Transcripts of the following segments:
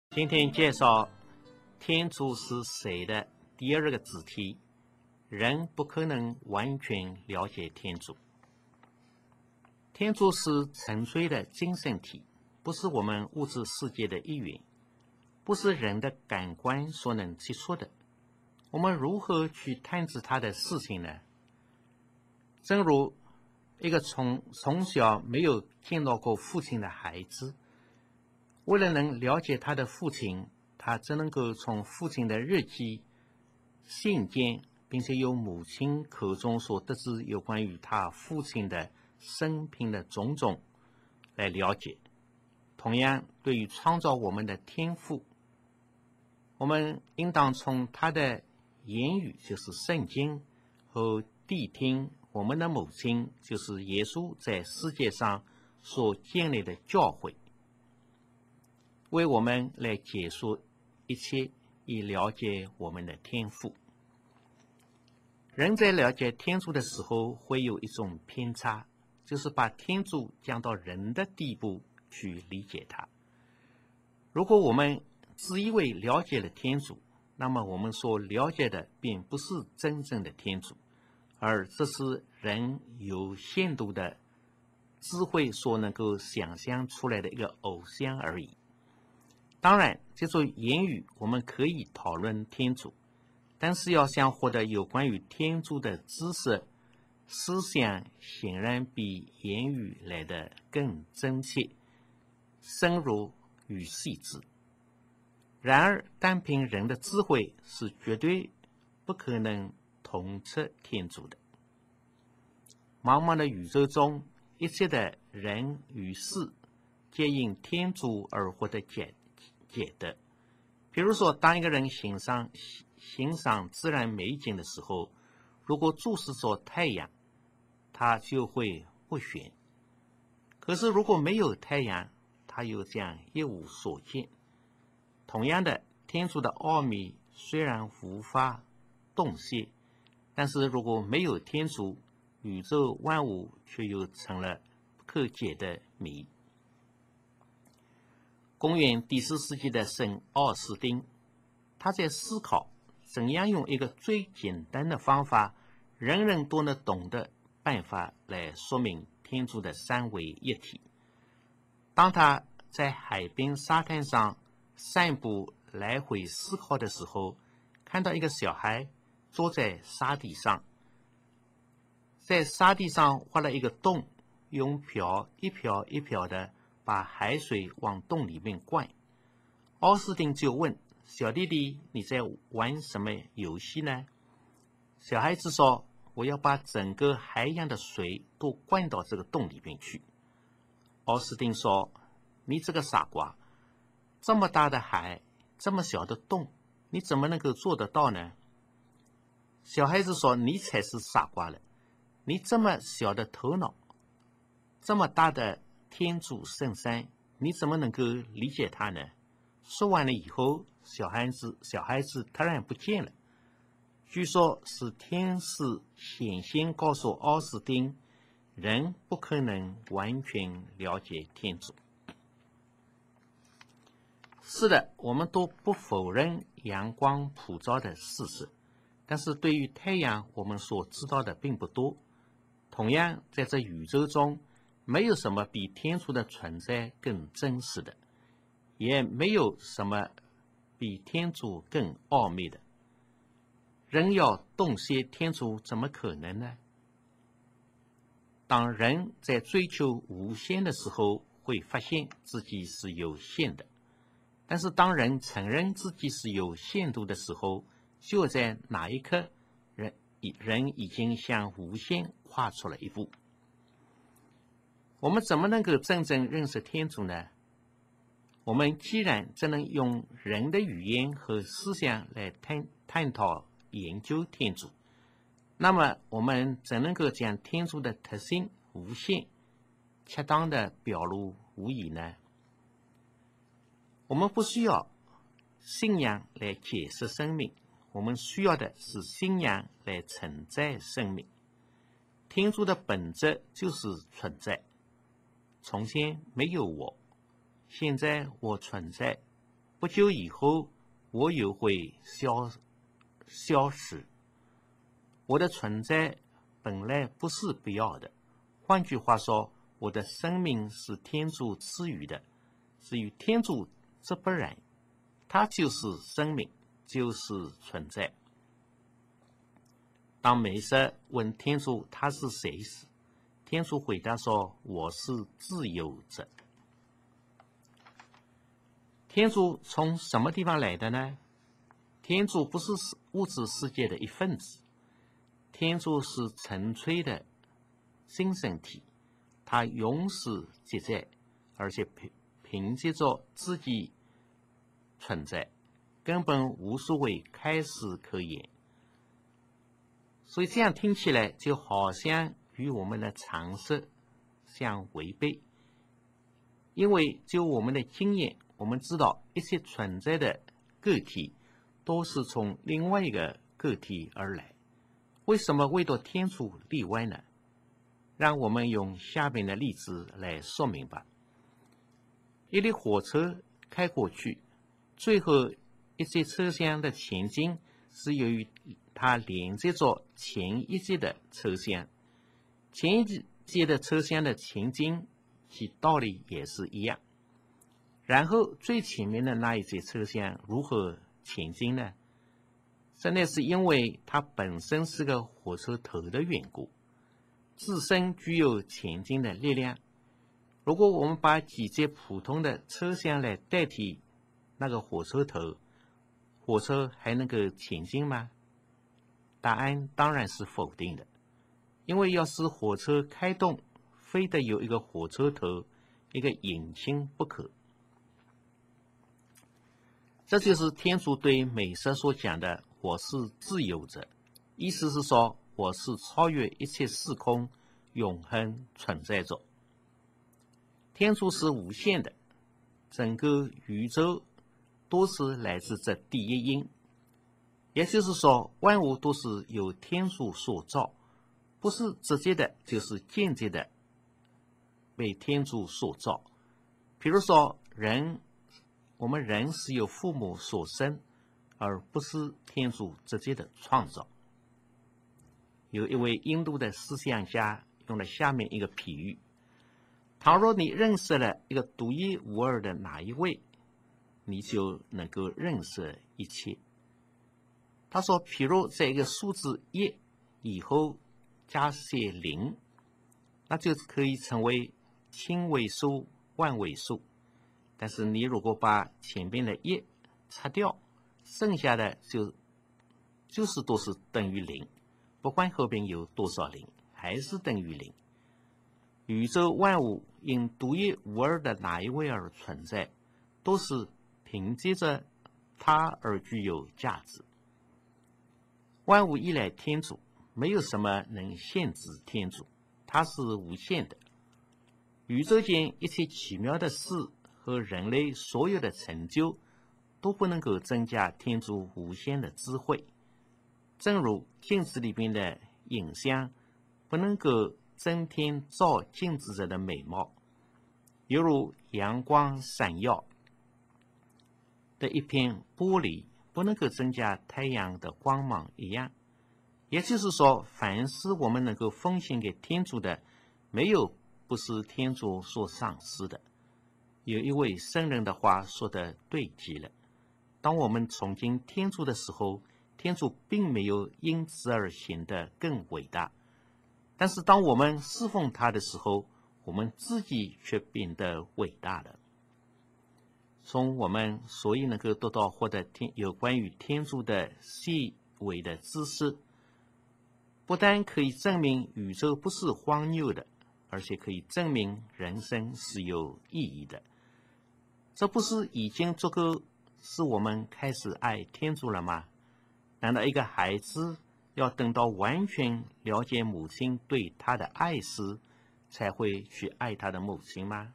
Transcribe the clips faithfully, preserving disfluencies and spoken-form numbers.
今天介绍天主是谁的第二个子题，人不可能完全了解天主。天主是纯粹的精神体，不是我们物质世界的一员，不是人的感官所能接触的。我们如何去探知他的事情呢？正如一个从从小没有见到过父亲的孩子，为了能了解他的父亲，他只能够从父亲的日记、信件，并且由母亲口中所得知有关于他父亲的生平的种种来了解。同样，对于创造我们的天父，我们应当从他的言语，就是圣经，和谛听我们的母亲，就是耶稣在世界上所建立的教会，为我们来解说一切，以了解我们的天父。人在了解天主的时候，会有一种偏差，就是把天主降到人的地步去理解他。如果我们自以为了解了天主，那么我们所了解的并不是真正的天主，而这是人有限度的智慧所能够想象出来的一个偶像而已。当然，这种言语我们可以讨论天主，但是要想获得有关于天主的知识，思想显然比言语来得更真切、深入与细致。然而，单凭人的智慧是绝对不可能统测天主的。茫茫的宇宙中，一切的人与事，皆因天主而获得解解的。比如说，当一个人欣赏欣赏自然美景的时候，如果注视着太阳，他就会不眩；可是如果没有太阳，他又将一无所见。同样的，天主的奥秘虽然无法洞悉，但是如果没有天主，宇宙万物却又成了不可解的谜。公元第四世纪的圣奥斯丁，他在思考怎样用一个最简单的方法，人人都能懂的办法来说明天主的三位一体。当他在海边沙滩上散步来回思考的时候，看到一个小孩坐在沙地上，在沙地上挖了一个洞，用瓢一瓢一瓢的把海水往洞里面灌。奥斯丁就问小弟弟，你在玩什么游戏呢？小孩子说，我要把整个海洋的水都灌到这个洞里面去。奥斯丁说，你这个傻瓜，这么大的海，这么小的洞，你怎么能够做得到呢？小孩子说，你才是傻瓜了，你这么小的头脑，这么大的天主圣山，你怎么能够理解它呢？说完了以后，小孩子小孩子突然不见了。据说是天使显现告诉奥斯丁，人不可能完全了解天主。是的，我们都不否认阳光普照的事实，但是对于太阳，我们所知道的并不多。同样，在这宇宙中，没有什么比天主的存在更真实的，也没有什么比天主更奥秘的。人要洞悉天主，怎么可能呢？当人在追求无限的时候，会发现自己是有限的。但是当人承认自己是有限度的时候，就在那一刻，人人已经向无限跨出了一步。我们怎么能够真正认识天主呢？我们既然只能用人的语言和思想来探探讨研究天主，那么我们怎能够将天主的特性无限恰当的表露无遗呢？我们不需要信仰来解释生命，我们需要的是信仰来承载生命。天主的本质就是存在，从前没有我，现在我存在， 不久以后我又会消消失。我的存在本来不是必要的。换句话说，我的生命是天主赐予的。至于天主则不然，它就是生命，就是存在。当梅瑟问天主他是谁时，天主回答说：“我是自由者。”天主从什么地方来的呢？天主不是物质世界的一份子，天主是纯粹的精神体，他永世皆在，而且凭凭借着自己存在，根本无所谓开始可言。所以这样听起来就好像与我们的常识相违背，因为就我们的经验，我们知道一切存在的个体都是从另外一个个体而来，为什么唯独天主例外呢？让我们用下面的例子来说明吧。一列火车开过去，最后一节车厢的前进是由于它连接着前一节的车厢，前一节的车厢的前进其道理也是一样。然后最前面的那一节车厢如何前进呢？这乃是因为它本身是个火车头的缘故，自身具有前进的力量。如果我们把几节普通的车厢来代替那个火车头，火车还能够前进吗？答案当然是否定的，因为要使火车开动，非得有一个火车头、一个引擎不可。这就是天主对梅瑟所讲的“我是自由者”，意思是说我是超越一切时空、永恒存在着。天主是无限的，整个宇宙都是来自这第一因，也就是说，万物都是由天主所造，不是直接的，就是间接的被天主所造。比如说，人，我们人是由父母所生，而不是天主直接的创造。有一位印度的思想家用了下面一个比喻：倘若你认识了一个独一无二的哪一位，你就能够认识一切。他说，譬如在一个数字一以后加些零，那就可以成为千位数、万位数。但是你如果把前边的一擦掉，剩下的就就是都是等于零，不管后边有多少零，还是等于零。宇宙万物因独一无二的哪一位而存在，都是凭借着它而具有价值。万物依赖天主，没有什么能限制天主，它是无限的。宇宙间一切奇妙的事和人类所有的成就，都不能够增加天主无限的智慧。正如镜子里边的影像不能够增添照镜子者的美貌，犹如阳光闪耀的一片玻璃不能够增加太阳的光芒一样。也就是说，凡是我们能够奉献给天主的，没有不是天主所赏识的。有一位圣人的话说得对极了：当我们崇敬天主的时候，天主并没有因此而显得更伟大，但是当我们侍奉他的时候，我们自己却变得伟大了。从我们所以能够得到获得天有关于天主的细微的知识，不但可以证明宇宙不是荒谬的，而且可以证明人生是有意义的。这不是已经足够使我们开始爱天主了吗？难道一个孩子要等到完全了解母亲对他的爱时，才会去爱他的母亲吗？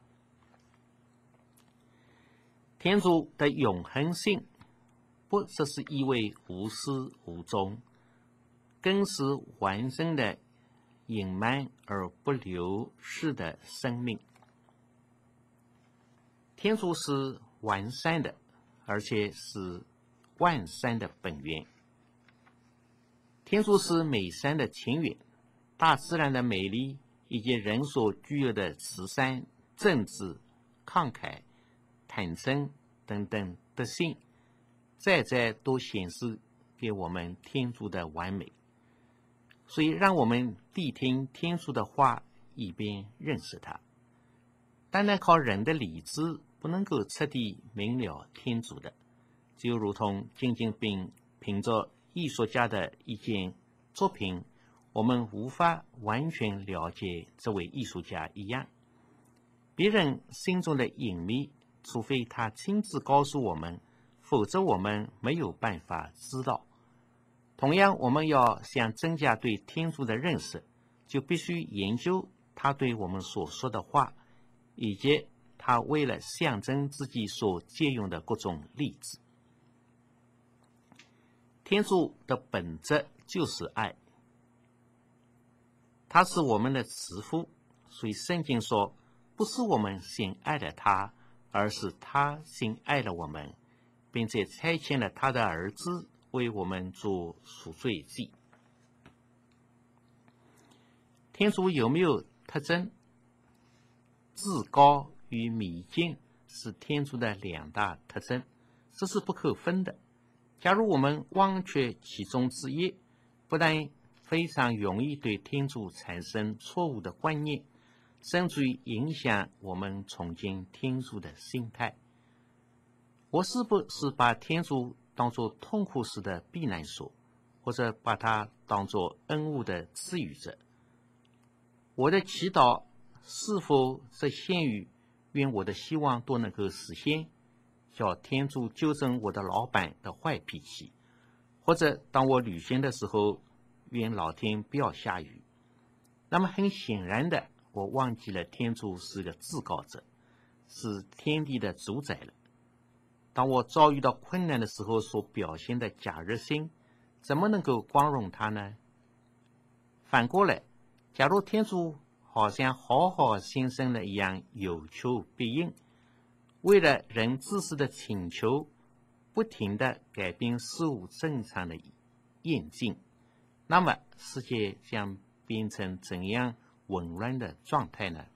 天主的永恒性不只是意味无始无终，更是完整的隐瞒而不流逝的生命。天主是完善的， 而且是万善的本源。天主是美善的情源，大自然的美丽以及人所具有的慈善、正直、慷慨、坦诚等等德性，再再都显示给我们天主的完美。所以让我们谛听天主的话，以便认识他。单单靠人的理智不能够彻底明了天主的，就如同静静凭凭着艺术家的一件作品，我们无法完全了解这位艺术家一样。别人心中的隐秘，除非他亲自告诉我们，否则我们没有办法知道。同样，我们要想增加对天主的认识，就必须研究他对我们所说的话，以及他为了象征自己所借用的各种例子。天主的本质就是爱，他是我们的慈父，所以圣经说，不是我们先爱了他，而是他先爱了我们，并且差遣了他的儿子为我们做赎罪祭。天主有没有特征？至高与弥坚是天主的两大特征，这是不可分的。假如我们忘却其中之一，不但非常容易对天主产生错误的观念，甚至于影响我们崇敬天主的心态。我是不是把天主当作痛苦时的避难所，或者把它当作恩物的赐予者？我的祈祷是否只限于愿我的希望都能够实现，叫天主纠正我的老板的坏脾气，或者当我旅行的时候，愿老天不要下雨？那么很显然的，我忘记了天主是个至高者，是天地的主宰了。当我遭遇到困难的时候所表现的假热心，怎么能够光荣他呢？反过来，假如天主好像好好先生的一样有求必应，为了人自私的请求，不停地改变事物正常的演进，那么世界将变成怎样紊乱的状态呢？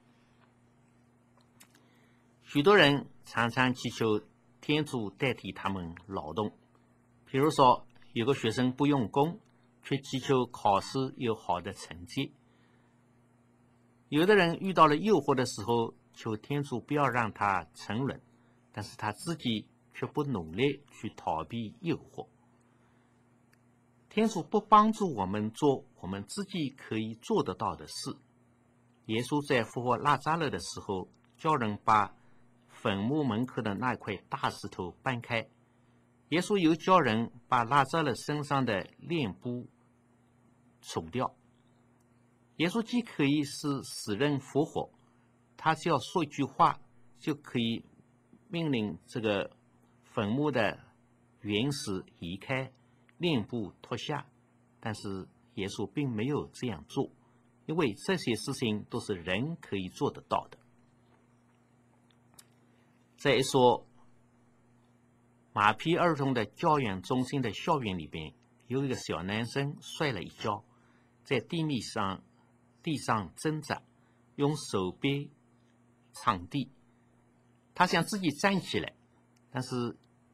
许多人常常祈求天主代替他们劳动，比如说有个学生不用功，却祈求考试有好的成绩。有的人遇到了诱惑的时候，求天主不要让他沉沦，但是他自己却不努力去逃避诱惑。天主不帮助我们做我们自己可以做得到的事。耶稣在复活拉扎勒的时候，叫人把坟墓门口的那块大石头搬开。耶稣又叫人把拉扎勒身上的链布除掉。耶稣既可以使死人复活，他只要说一句话，就可以命令这个坟墓的原石移开，链布脱下。但是耶稣并没有这样做，因为这些事情都是人可以做得到的。在一所马匹儿童的教养中心的校园里边，有一个小男生摔了一跤，在地面上地上挣扎，用手臂场地。他想自己站起来，但是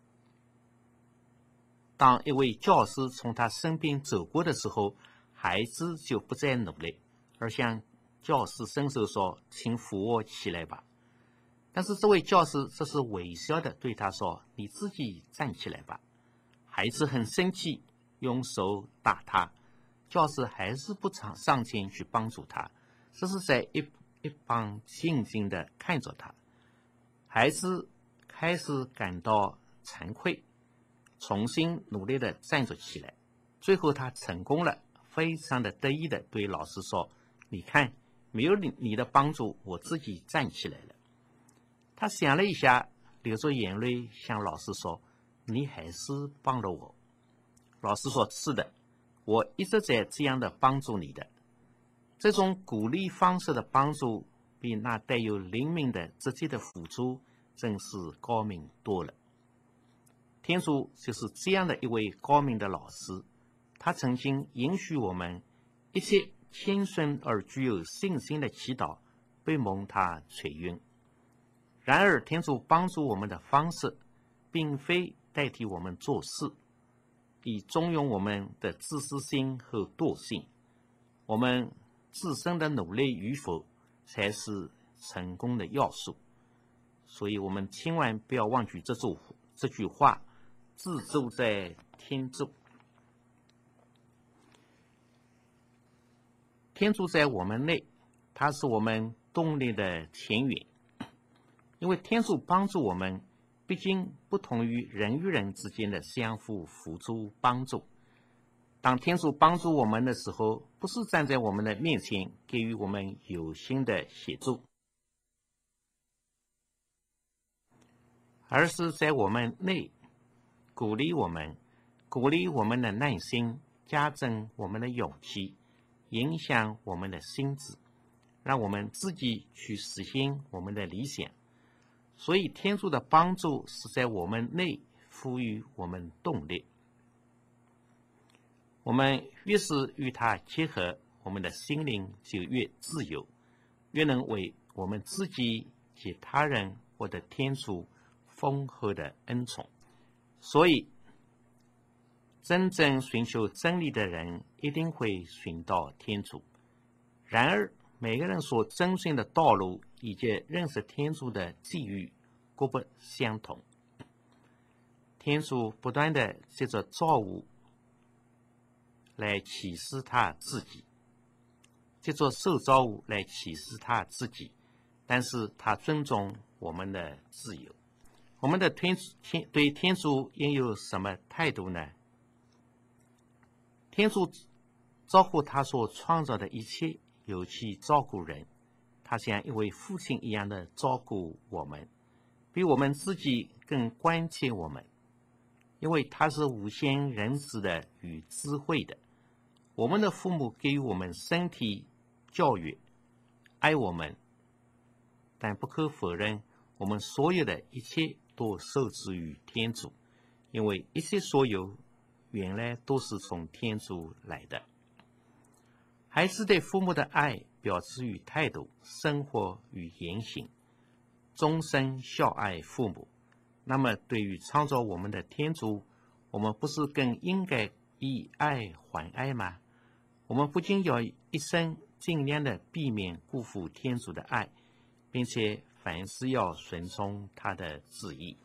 当一位教师从他身边走过的时候，孩子就不再努力，而向教师伸手说：“请扶我起来吧。”但是这位教师这是微笑的对他说：“你自己站起来吧。”孩子很生气，用手打他，教师还是不常上前去帮助他，这是在一一旁静静的看着他。孩子开始感到惭愧，重新努力的站着起来，最后他成功了，非常的得意的对老师说：“你看，没有你你的帮助，我自己站起来了。”他想了一下，流着眼泪向老师说：“你还是帮了我。”老师说：“是的，我一直在这样的帮助你的。”这种鼓励方式的帮助，比那带有灵敏的直接的辅助，真是高明多了。 天主就是这样的一位高明的老师，他曾经允许我们一切谦顺而具有信心的祈祷被蒙他垂允。然而，天主帮助我们的方式，并非代替我们做事，以纵容我们的自私心和惰性。我们自身的努力与否，才是成功的要素。所以我们千万不要忘记这句这句话：自助在天助。天主在我们内，它是我们动力的前缘。因为天主帮助我们，毕竟不同于人与人之间的相互辅助帮助。当天主帮助我们的时候，不是站在我们的面前给予我们有心的协助，而是在我们内鼓励我们，鼓励我们的耐心，加增我们的勇气，影响我们的心智，让我们自己去实现我们的理想。所以天主的帮助是在我们内赋予我们动力。我们越是与它结合，我们的心灵就越自由，越能为我们自己及他人获得天主丰厚的恩宠。所以真正寻求真理的人一定会寻到天主。然而每个人所遵循的道路以及认识天主的际遇各不相同。天主不断地借着造物来启示他自己，借着受造物来启示他自己，但是他尊重我们的自由。我们的天天对天主应有什么态度呢？天主照顾他所创造的一切，尤其照顾人，他像一位父亲一样的照顾我们，比我们自己更关切我们，因为他是无限仁慈的与智慧的。我们的父母给予我们身体教育，爱我们，但不可否认，我们所有的一切都受制于天主，因为一切所有原来都是从天主来的。孩子对父母的爱表示于态度、生活与言行，终身孝爱父母。那么对于创造我们的天主，我们不是更应该以爱还爱吗？我们不仅要一生尽量的避免辜负天主的爱，并且凡事要顺从他的旨意。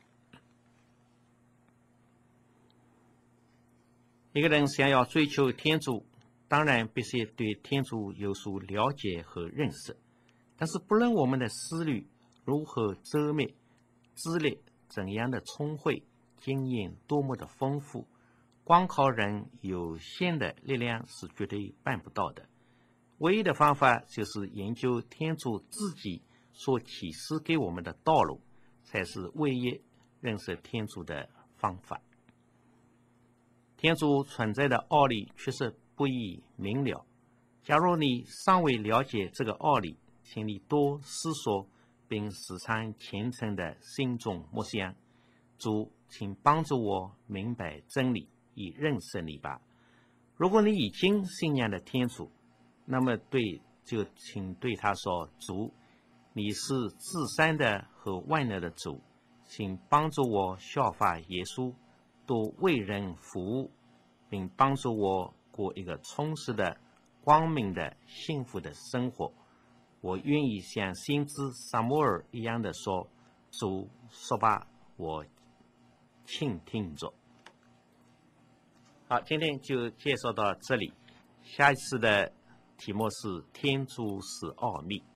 一个人想要追求天主，当然必须对天主有所了解和认识。但是不论我们的思虑如何周密，资历怎样的聪慧，经验多么的丰富，光靠人有限的力量是绝对办不到的。唯一的方法就是研究天主自己所启示给我们的道路，才是唯一认识天主的方法。天主存在的奥理确实不易明了。假如你尚未了解这个奥理，请你多思索，并时常虔诚的心中默想：主，请帮助我明白真理，以认识你吧。如果你已经信仰了天主，那么对就请对他说：主，你是至善的和万能的主，请帮助我效法耶稣，多为人服务，并帮助我过一个充实的、光明的、幸福的生活。我愿意像先知撒母耳一样的说：主，说吧，我倾听着。好，今天就介绍到这里。下一次的题目是天主是奥秘。